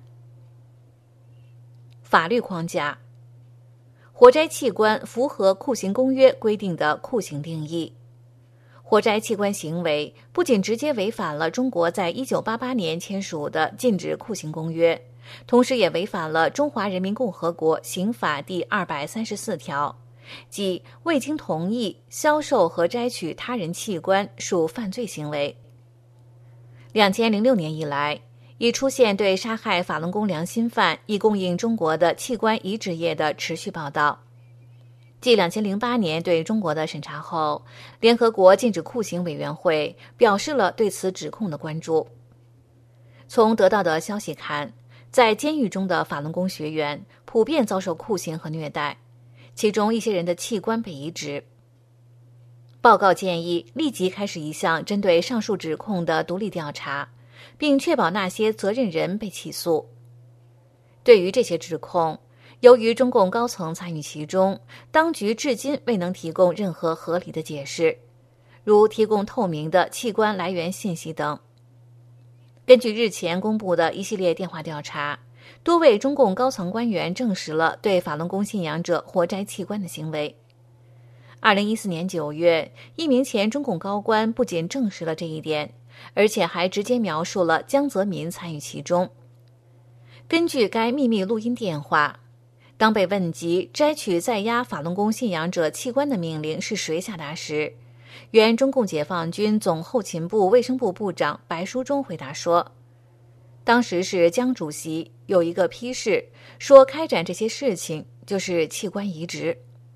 法律框架。活摘器官符合酷刑公约规定的酷刑定义。活摘器官行为不仅直接违反了中国在1988年签署的禁止酷刑公约，同时也违反了中华人民共和国刑法第234条，即未经同意销售和摘取他人器官属犯罪行为。2006年以来，已出现对杀害法轮功良心犯以供应中国的器官移植业的持续报道。继2008年对中国的审查后，联合国禁止酷刑委员会表示了对此指控的关注。从得到的消息看，在监狱中的法轮功学员普遍遭受酷刑和虐待，其中一些人的器官被移植。报告建议立即开始一项针对上述指控的独立调查，并确保那些责任人被起诉。对于这些指控，由于中共高层参与其中，当局至今未能提供任何合理的解释，如提供透明的器官来源信息等。根据日前公布的一系列电话调查，多位中共高层官员证实了对法轮功信仰者活摘器官的行为。2014年9月，一名前中共高官不仅证实了这一点，而且还直接描述了江泽民参与其中。 根据该秘密录音电话，当被问及摘取在押法轮功信仰者器官的命令是谁下达时，原中共解放军总后勤部卫生部部长白书忠回答说，当时是江主席有一个批示，说开展这些事情就是器官移植。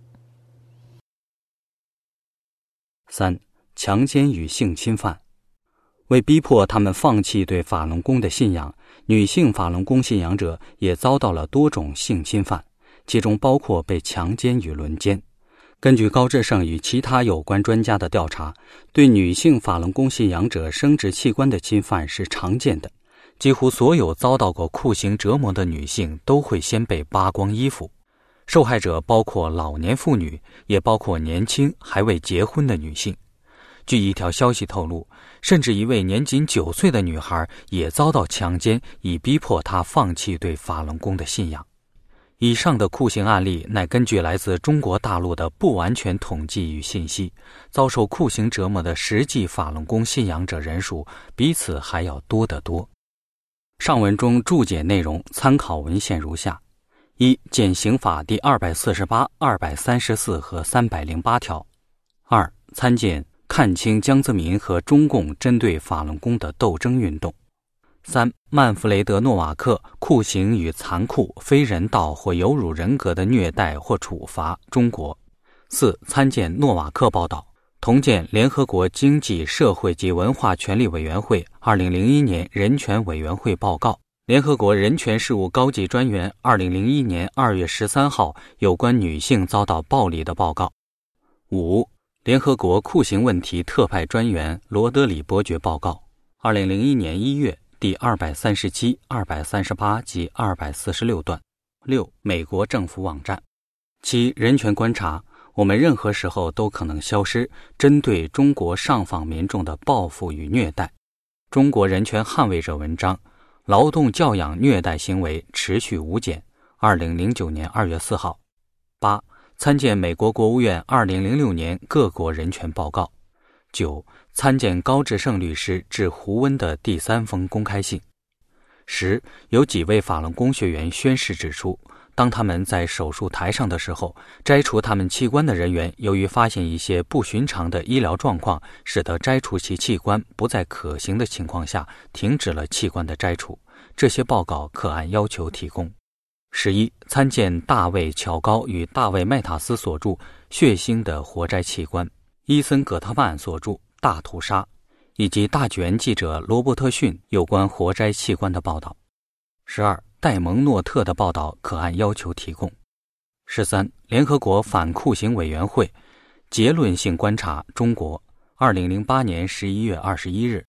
3. 强奸与性侵犯。为逼迫他们放弃对法轮功的信仰，女性法轮功信仰者也遭到了多种性侵犯，其中包括被强奸与轮奸。根据高志胜与其他有关专家的调查，对女性法轮功信仰者生殖器官的侵犯是常见的，几乎所有遭到过酷刑折磨的女性都会先被扒光衣服。受害者包括老年妇女，也包括年轻还未结婚的女性。据一条消息透露，甚至一位年仅9岁的女孩也遭到强奸，以逼迫她放弃对法轮功的信仰。以上的酷刑案例乃根据来自中国大陆的不完全统计与信息，遭受酷刑折磨的实际法轮功信仰者人数比此还要多得多。上文中注解内容参考文献如下：一、减刑法第248、234和308条；二、参见看清江泽民和中共针对法轮功的斗争运动；三、曼弗雷德·诺瓦克酷刑与残酷、非人道或有辱人格的虐待或处罚中国；四、参见诺瓦克报道，同见联合国经济社会及文化权利委员会2001年人权委员会报告，联合国人权事务高级专员2001年2月13号有关女性遭到暴力的报告；五、联合国酷刑问题特派专员罗德里伯爵报告，2001年1月第237、238及246段；六、美国政府网站。七、人权观察，我们任何时候都可能消失，针对中国上访民众的报复与虐待。中国人权捍卫者文章，劳动教养虐待行为持续无减，2009年2月4号。八、参见美国国务院2006年各国人权报告。九、参见高志胜律师致胡温的第3封公开信。十、有几位法轮功学员宣誓指出，当他们在手术台上的时候，摘除他们器官的人员由于发现一些不寻常的医疗状况，使得摘除其器官不再可行的情况下，停止了器官的摘除。这些报告可按要求提供。11、参见大卫·乔高与大卫·麦塔斯所著《血腥的活摘器官》，伊森·葛特曼所著《大屠杀》，以及大卷记者罗伯特·逊有关活摘器官的报道。12、戴蒙诺特的报道可按要求提供。13、联合国反酷刑委员会结论性观察中国，2008年11月21日。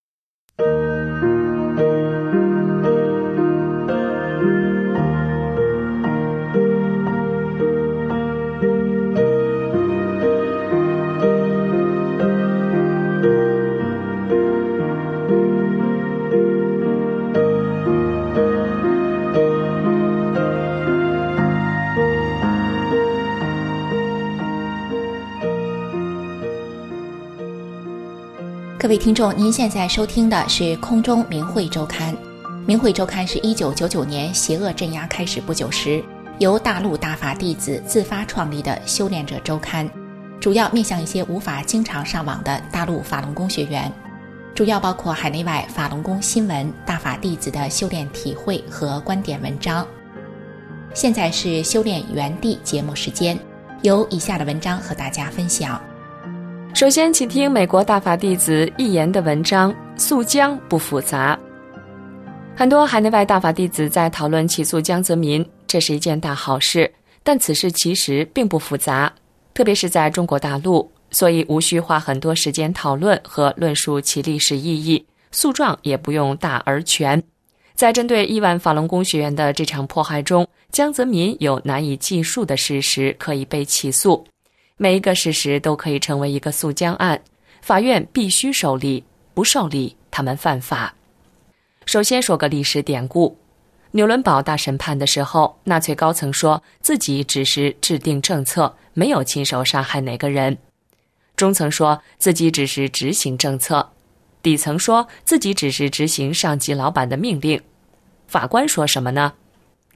各位听众，您现在收听的是空中明慧周刊。明慧周刊是1999年邪恶镇压开始不久时，由大陆大法弟子自发创立的修炼者周刊，主要面向一些无法经常上网的大陆法轮功学员，主要包括海内外法轮功新闻、大法弟子的修炼体会和观点文章。现在是修炼原地节目时间，由以下的文章和大家分享。 首先请听美国大法弟子一言的文章，肃江不复杂。很多海内外大法弟子在讨论起诉江泽民，这是一件大好事，但此事其实并不复杂，特别是在中国大陆，所以无需花很多时间讨论和论述其历史意义，诉状也不用大而全。在针对亿万法轮功学员的这场迫害中，江泽民有难以计数的事实可以被起诉，每一个事实都可以成为一个肃江案，法院必须受理，不受理他们犯法。首先说个历史典故，纽伦堡大审判的时候，纳粹高层说自己只是制定政策，没有亲手杀害哪个人，中层说自己只是执行政策，底层说自己只是执行上级老板的命令。法官说什么呢？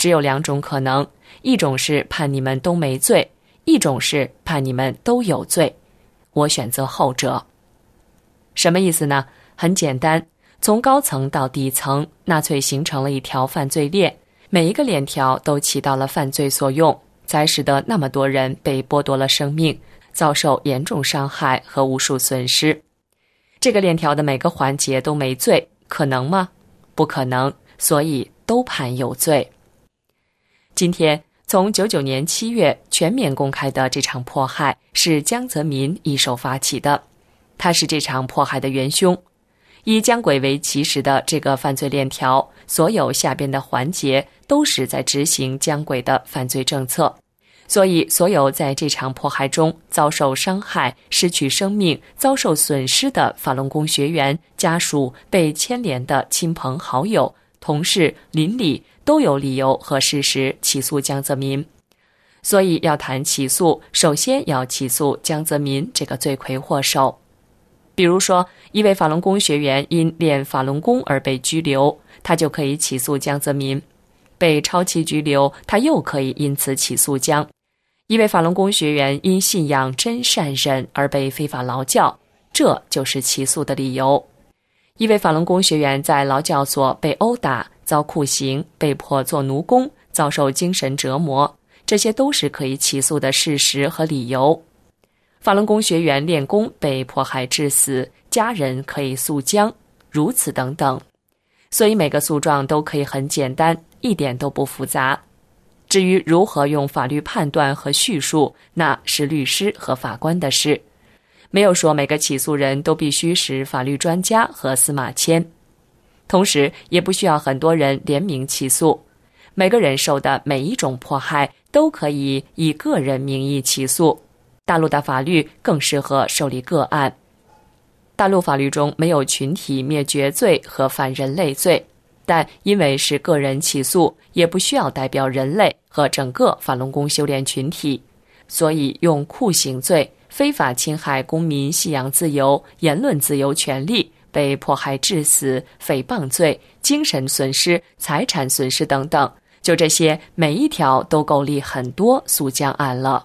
只有2种可能，一种是判你们都没罪，一种是判你们都有罪。我选择后者。什么意思呢？很简单，从高层到底层，纳粹形成了一条犯罪链，每一个链条都起到了犯罪作用，才使得那么多人被剥夺了生命，遭受严重伤害和无数损失。这个链条的每个环节都没罪，可能吗？不可能，所以都判有罪。今天从99年7月全面公开的这场迫害是江泽民一手发起的，他是这场迫害的元凶。以江轨为起始的这个犯罪链条，所有下边的环节都是在执行江轨的犯罪政策，所以所有在这场迫害中遭受伤害、失去生命、遭受损失的法轮功学员家属、被牵连的亲朋好友、同事、邻里都有理由和事实起诉江泽民。所以要谈起诉，首先要起诉江泽民这个罪魁祸首。比如说，一位法轮功学员因练法轮功而被拘留，他就可以起诉江泽民；被超期拘留，他又可以因此起诉江。一位法轮功学员因信仰真善忍而被非法劳教，这就是起诉的理由。一位法轮功学员在劳教所被殴打、遭酷刑、被迫做奴工、遭受精神折磨，这些都是可以起诉的事实和理由。法轮功学员练功被迫害致死，家人可以诉江，如此等等。所以每个诉状都可以很简单，一点都不复杂。至于如何用法律判断和叙述，那是律师和法官的事。没有说每个起诉人都必须是法律专家和司马迁，同时也不需要很多人联名起诉。每个人受的每一种迫害都可以以个人名义起诉。大陆的法律更适合受理个案。大陆法律中没有群体灭绝罪和反人类罪，但因为是个人起诉，也不需要代表人类和整个法轮功修炼群体，所以用酷刑罪、非法侵害公民信仰自由、言论自由权利、被迫害致死、诽谤罪、精神损失、财产损失等等，就这些每一条都够立很多诉江案了。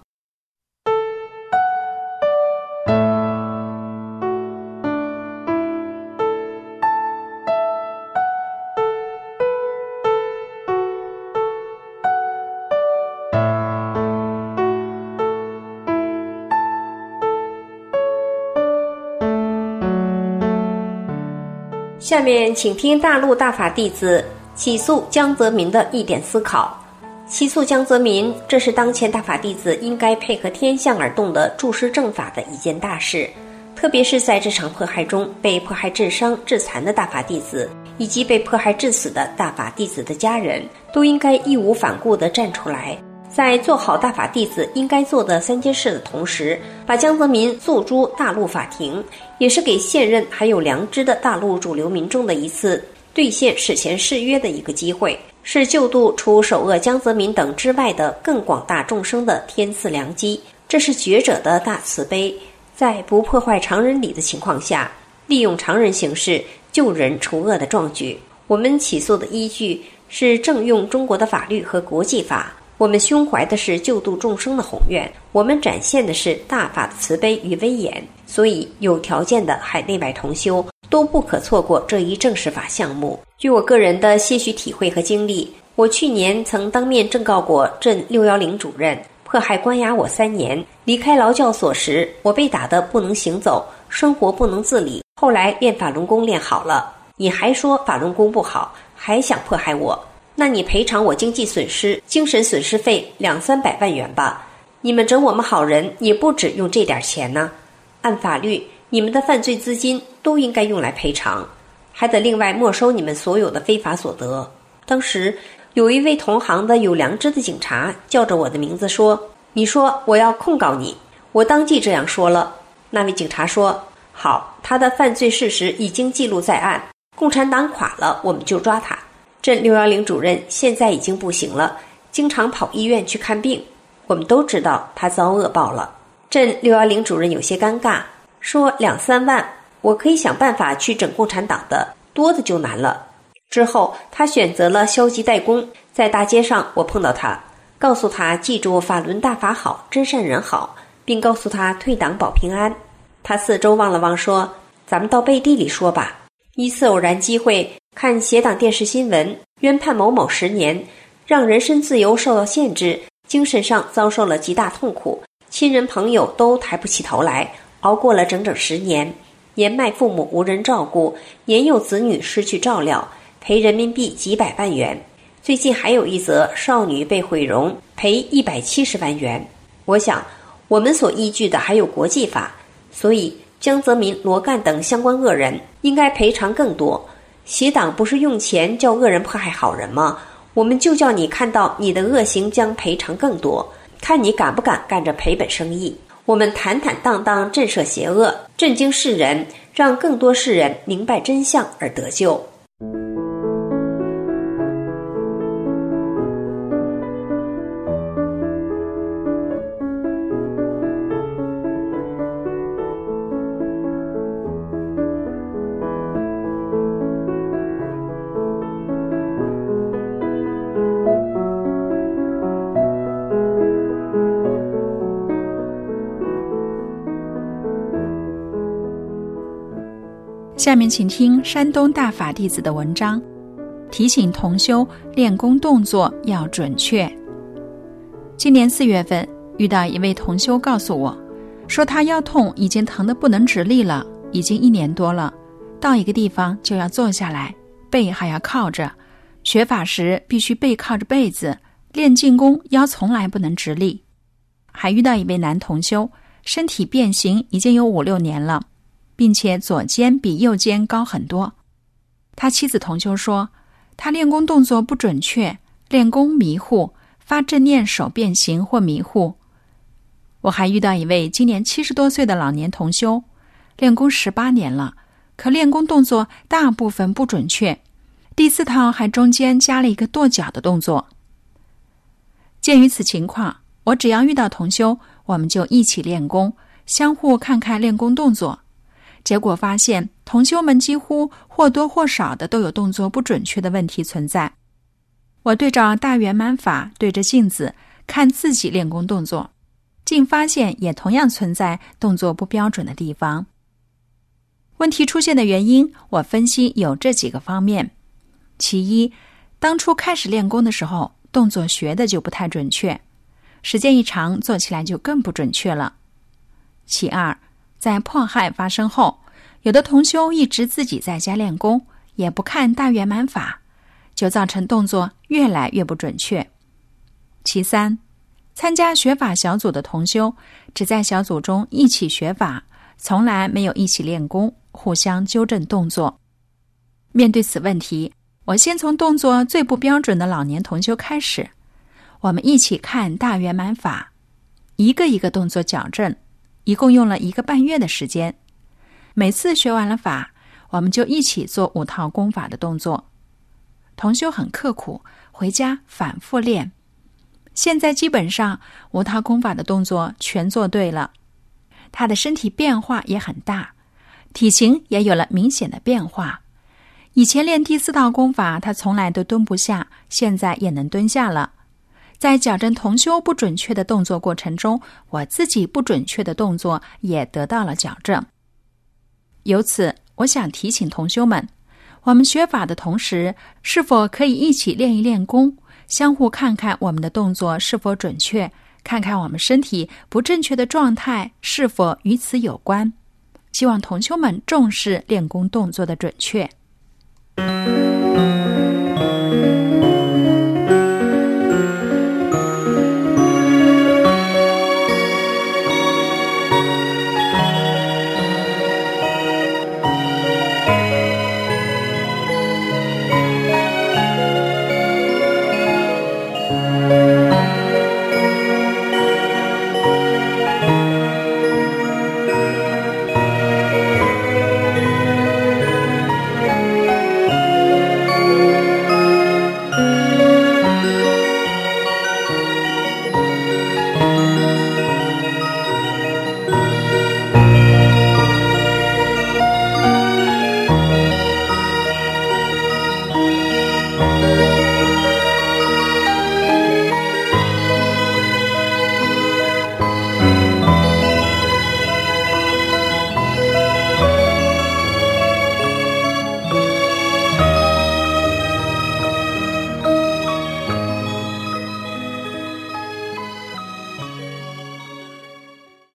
下面请听大陆大法弟子起诉江泽民的一点思考。起诉江泽民，这是当前大法弟子应该配合天象而动的助师正法的一件大事，特别是在这场迫害中被迫害致伤致残的大法弟子，以及被迫害致死的大法弟子的家人，都应该义无反顾地站出来，在做好大法弟子应该做的3件事的同时，把江泽民诉诸大陆法庭，也是给现任还有良知的大陆主流民众的一次兑现史前誓约的一个机会，是救度除首恶江泽民等之外的更广大众生的天赐良机。这是觉者的大慈悲，在不破坏常人理的情况下，利用常人形式救人除恶的壮举。我们起诉的依据是正用中国的法律和国际法，我们胸怀的是救度众生的宏愿，我们展现的是大法的慈悲与威严，所以有条件的海内外同修都不可错过这一正式法项目。据我个人的些许体会和经历，我去年曾当面正告过镇610主任，迫害关押我3年，离开劳教所时，我被打得不能行走，生活不能自理，后来练法轮功练好了，你还说法轮功不好，还想迫害我，那你赔偿我经济损失、精神损失费200-300万元吧。你们整我们好人也不止用这点钱呢。按法律，你们的犯罪资金都应该用来赔偿，还得另外没收你们所有的非法所得。当时有一位同行的有良知的警察叫着我的名字说，你说我要控告你。我当即这样说了。那位警察说，好，他的犯罪事实已经记录在案，共产党垮了我们就抓他。镇610主任现在已经不行了，经常跑医院去看病，我们都知道他遭恶报了。镇610主任有些尴尬，说2-3万我可以想办法去整共产党的，多的就难了。之后他选择了消极怠工， 在大街上我碰到他，告诉他记住法轮大法好，真善人好，并告诉他退党保平安。他四周望了望说，咱们到背地里说吧。一次偶然机会看协党电视新闻，冤判某某10年，让人身自由受到限制，精神上遭受了极大痛苦，亲人朋友都抬不起头来，熬过了整整10年，年迈父母无人照顾，年幼子女失去照料，赔人民币几百万元。最近还有一则少女被毁容，赔170万元。我想我们所依据的还有国际法，所以江泽民、罗干等相关恶人应该赔偿更多。协党不是用钱叫恶人迫害好人吗？我们就叫你看到你的恶行将赔偿更多，看你敢不敢干这赔本生意。我们坦坦荡荡震慑邪恶，震惊世人，让更多世人明白真相而得救。 下面请听山东大法弟子的文章，提醒同修练功动作要准确。今年4月份遇到一位同修告诉我，说他腰痛已经疼得不能直立了，已经1年多了，到一个地方就要坐下来，背还要靠着，学法时必须背靠着被子，练静功腰从来不能直立。还遇到一位男同修，身体变形已经有5-6年了，并且左肩比右肩高很多。他妻子同修说，他练功动作不准确，练功迷糊，发正念手变形或迷糊。我还遇到一位今年70多岁的老年同修，练功18年了，可练功动作大部分不准确，第4套还中间加了一个跺脚的动作。鉴于此情况，我只要遇到同修，我们就一起练功，相互看看练功动作。结果发现同修们几乎或多或少的都有动作不准确的问题存在。我对照大圆满法，对着镜子看自己练功动作，竟发现也同样存在动作不标准的地方。问题出现的原因，我分析有这几个方面。其一，当初开始练功的时候，动作学的就不太准确，时间一长，做起来就更不准确了。其二，在迫害发生后，有的同修一直自己在家练功，也不看大圆满法，就造成动作越来越不准确。其三，参加学法小组的同修只在小组中一起学法，从来没有一起练功，互相纠正动作。面对此问题，我先从动作最不标准的老年同修开始，我们一起看大圆满法，一个一个动作矫正，一共用了1个半月的时间。每次学完了法，我们就一起做5套功法的动作。同修很刻苦，回家反复练。现在基本上5套功法的动作全做对了。他的身体变化也很大，体型也有了明显的变化。以前练第4套功法，他从来都蹲不下，现在也能蹲下了。在矫正同修不准确的动作过程中，我自己不准确的动作也得到了矫正。由此，我想提醒同修们，我们学法的同时，是否可以一起练一练功，相互看看我们的动作是否准确，看看我们身体不正确的状态是否与此有关。希望同修们重视练功动作的准确。